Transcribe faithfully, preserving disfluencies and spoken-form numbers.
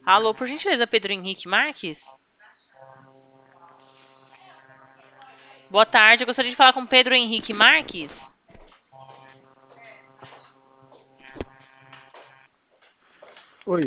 Alô, por gentileza, Pedro Henrique Marques? Boa tarde, eu gostaria de falar com Pedro Henrique Marques.